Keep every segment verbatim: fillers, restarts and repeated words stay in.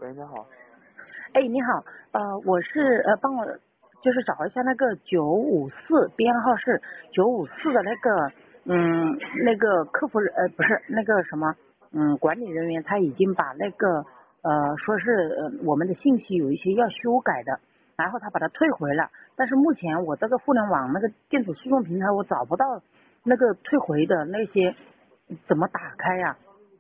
喂，你好。 哎，你好，呃，我是呃，帮我就是找一下那个九五四，编号是九五四的那个，嗯，那个客服人呃不是那个什么，嗯，管理人员他已经把那个呃说是呃我们的信息有一些要修改的，然后他把它退回了，但是目前我这个互联网那个电子诉讼平台我找不到那个退回的那些怎么打开呀？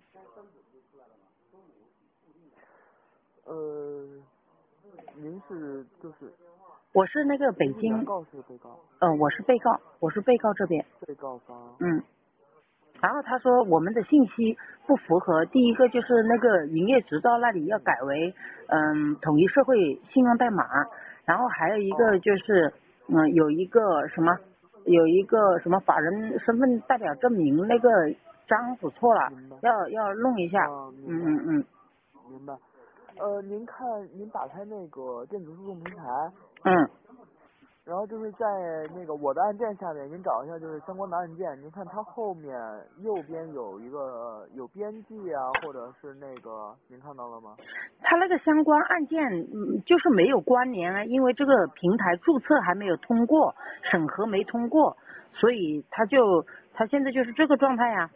呃，您是就是我是那个北您是原京， 告是被告？ 呃，我是被告，我是被告这边， 被告方。 嗯。然后他说我们的信息不符合，第一个就是那个营业执照那里要改为嗯统一社会信用代码，然后还有一个哦， 就是嗯有一个什么有一个什么法人身份代表证明那个章子错了， 明白。 要要弄一下， 啊，明白， 嗯嗯嗯明白。呃，您看，您打开那个电子诉讼平台， 嗯。 然后就是在那个我的案件下面，您找一下就是相关的案件，您看它后面右边有一个有编辑啊，或者是那个，您看到了吗？ 他那个相关案件，嗯，就是没有关联啊，因为这个平台注册还没有通过，审核没通过，所以他就他现在就是这个状态呀。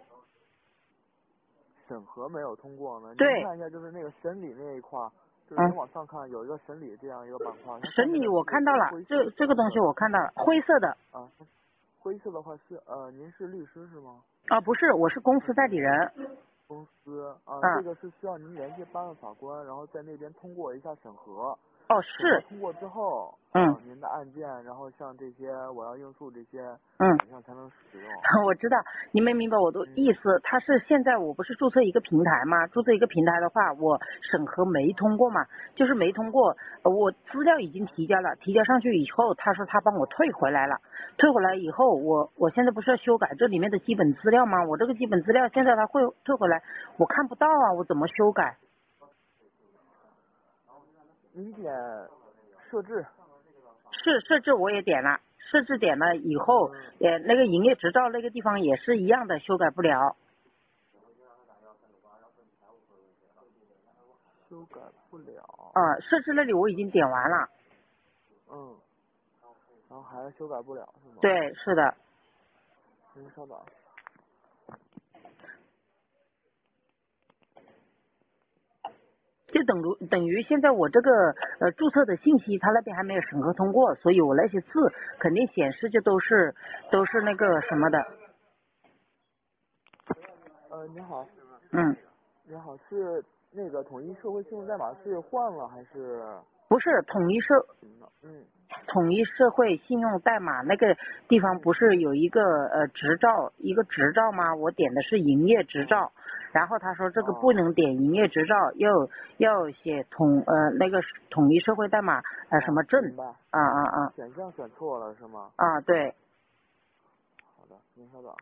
审核没有通过呢，您对， 看一下就是那个审理那一块儿，就是您嗯， 往上看有一个审理这样一个板块，它上审理我面的字看到了， 是灰色这这个东西的我看到了，灰色的啊，灰色的话是呃，您是律师是吗？ 啊，不是，我是公司代理人， 公司啊，这嗯， 个是需要您联系办案法官，然后在那边通过一下审核， 哦是， 审核通过之后嗯啊，您的案件，然后像这些我要应诉这些嗯。 选项才能使用。 我知道，你没明白我的嗯， 意思。他是现在我不是注册一个平台吗？注册一个平台的话，我审核没通过嘛，就是没通过。呃我资料已经提交了，提交上去以后，他说他帮我退回来了。退回来以后，我我现在不是要修改这里面的基本资料吗？我这个基本资料现在他会退回来，我看不到啊，我怎么修改？ 您点设置。 是设置我也点了，设置点了以后， 嗯， 呃，那个营业执照那个地方也是一样的，修改不了。 修改不了。 呃，设置那里我已经点完了。 嗯，然后还是修改不了是吗？ 对，是的。 您稍等。 就等于等于现在我这个呃注册的信息，他那边还没有审核通过，所以我那些字肯定显示就都是都是那个什么的， 呃，您好。 嗯， 您好，是那个统一社会信用代码是换了还是不是统一社什么的？嗯， 统一社会信用代码那个地方不是有一个呃执照一个执照吗？我点的是营业执照，然后他说这个不哦， 能点营业执照，要要写统呃那个统一社会代码呃什哦， 么证， 明白。 啊啊啊选项选错了是吗？ 啊对。 好的，您稍等。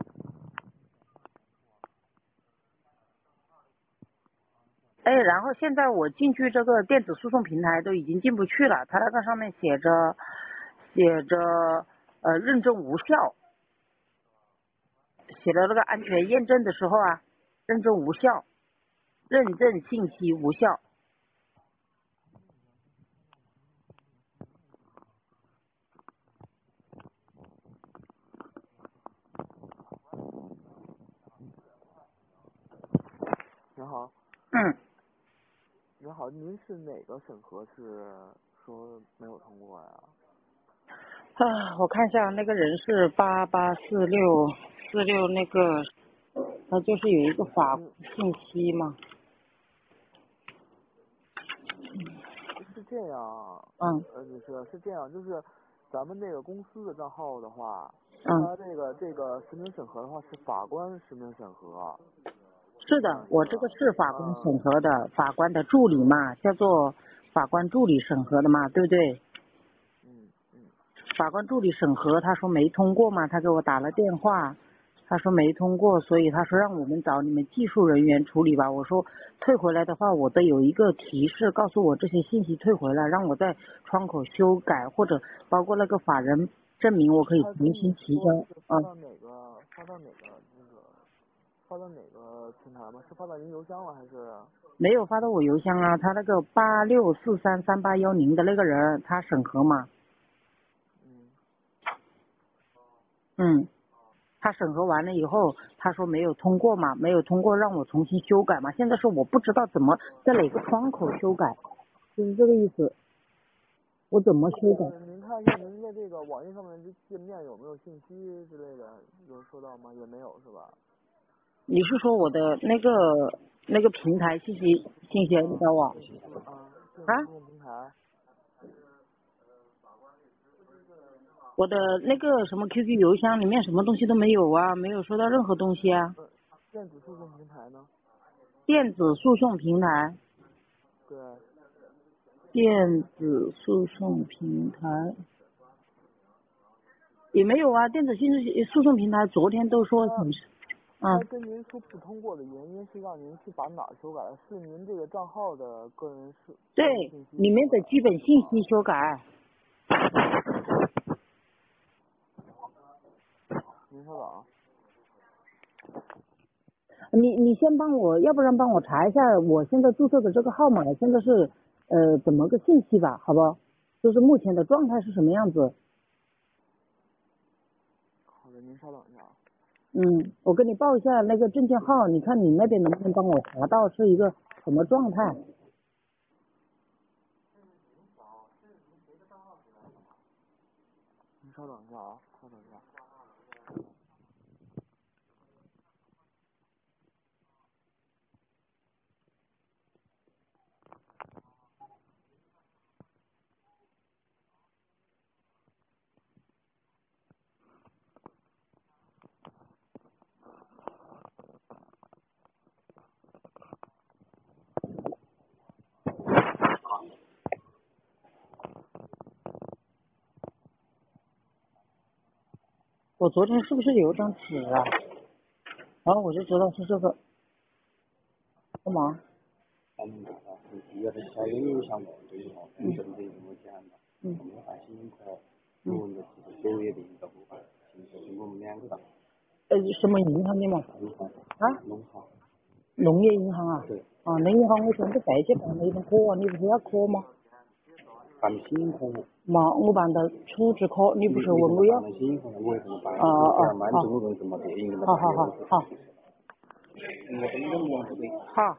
哎，然后现在我进去这个电子诉讼平台都已经进不去了，它那个上面写着写着呃认证无效，写的那个安全验证的时候啊，认证无效，认证信息无效。 您好。 嗯， 您好，您是哪个审核是说没有通过呀？ 啊，我看一下那个人是八八四六四六那个，他就是有一个法嗯， 信息嘛， 是这样。 嗯呃，女士是这样，就是咱们这个公司的账号的话， 嗯， 它这个这个实名审核的话是法官实名审核是的， 这样一个。 我这个是法官嗯审核的，法官的助理嘛，叫做法官助理审核的嘛，对不对？ 嗯嗯。 法官助理审核，他说没通过嘛，他给我打了电话，他说没通过，所以他说让我们找你们技术人员处理吧。我说退回来的话，我得有一个提示告诉我这些信息退回来，让我在窗口修改，或者包括那个法人证明我可以重他跟你新提交。 说是发嗯， 到哪个发到哪个那个发到哪个平台吗？是发到您邮箱了还是？ 没有发到我邮箱啊，他那个八六四三三八幺零的那个人，他审核嘛。 嗯。 嗯。他审核完了以后，他说没有通过嘛，没有通过让我重新修改嘛。现在是我不知道怎么在哪个窗口修改，就是这个意思。我怎么修改？ 您看一下您的这个网页上面这界面有没有信息之类的，有收到吗？也没有是吧？ 你是说我的那个那个平台信息信息你知道吧？ 啊， 啊？ 这个平台。 我的那个什么 Q Q 邮箱里面什么东西都没有啊，没有收到任何东西啊。 呃，电子诉讼平台呢？ 电子诉讼平台。 对。 电子诉讼平台也没有啊，电子信息诉讼平台昨天都说显示。 他跟您说不通过的原因是让您去把哪儿修改？是您这个账号的个人是对，里面的基本信息修改。 您稍等啊。 你你先帮我，要不然帮我查一下我现在注册的这个号码现在是呃怎么个信息吧，好不？就是目前的状态是什么样子？ 好的，您稍等一下啊。 嗯，我跟你报一下那个证件号，你看你那边能不能帮我查到是一个什么状态？ 您稍等一下啊，稍等一下。 我昨天是不是有一张纸啊？然后我就知道是这个。干嘛？ 咱们啊，是第二个小英语项目对以后真正的英文讲的，我们办新闻课，我们的是九月的一个部分，是我们两个的。 呃，什么银行的嘛？ 农行。 啊？ 农行。 农业银行啊？ 对。 啊，农业银行我准备再去办了一门课啊，你不是要课吗？ 办新闻课。 嘛，我办的处置课，你不是问我要？ 办新闻课，我也这么办。 啊啊啊！ 满中国人怎么电影的？ 好好好好。 我真的忙不对。 好。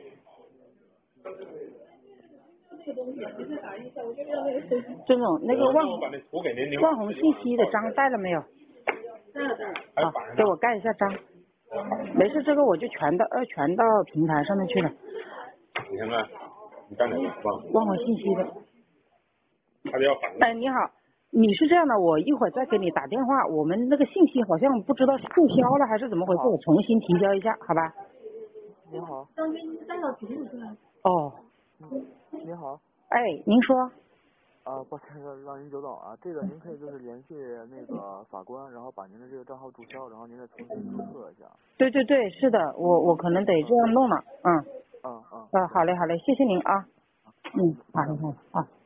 郑总，那个万万红信息的章带了没有？好，给我盖一下章。没事，这个我就全到呃全到平台上面去了。 你看看，你干哪个？ 万红信息的。 他要反。 哎，你好，你是这样的，我一会儿再给你打电话。我们那个信息好像不知道是注销了还是怎么回事，我重新提交一下，好吧？ 您好。 张军带到屏幕出来。 哦。 您好。 哎，您说。 啊，抱歉让让您久等啊，这个您可以就是联系那个法官，然后把您的这个账号注销，然后您再重新注册一下。 对对对，是的，我我可能得这样弄了，嗯。 嗯嗯。 啊，好嘞好嘞，谢谢您啊。嗯，好嘞好嘞啊。